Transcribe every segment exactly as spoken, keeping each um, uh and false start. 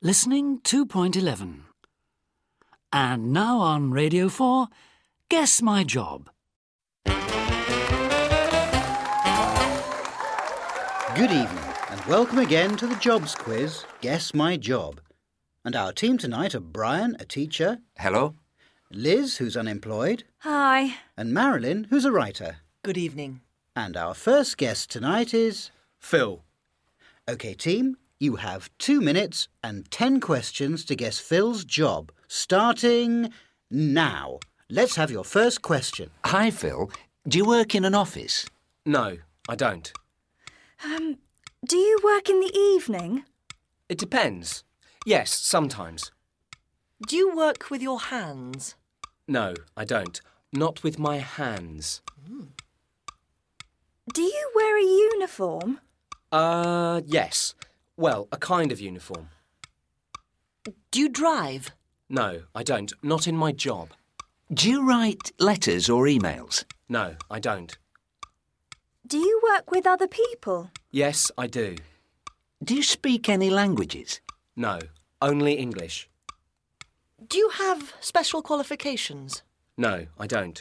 Listening two point eleven. And now on Radio four, Guess My Job. Good evening and welcome again to the Jobs Quiz, Guess My Job. And our team tonight are Brian, a teacher. Hello. Liz, who's unemployed. Hi. And Marilyn, who's a writer. Good evening. And our first guest tonight is... Phil. OK, team, you have two minutes and ten questions to guess Phil's job, starting now. Let's have your first question. Hi, Phil. Do you work in an office? No, I don't. Um, do you work in the evening? It depends. Yes, sometimes. Do you work with your hands? No, I don't. Not with my hands. Mm. Do you wear a uniform? Uh, yes. Well, a kind of uniform. Do you drive? No, I don't. Not in my job. Do you write letters or emails? No, I don't. Do you work with other people? Yes, I do. Do you speak any languages? No, only English. Do you have special qualifications? No, I don't.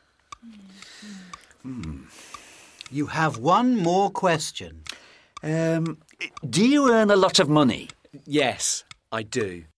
Hmm. You have one more question. Um, do you earn a lot of money? Yes, I do.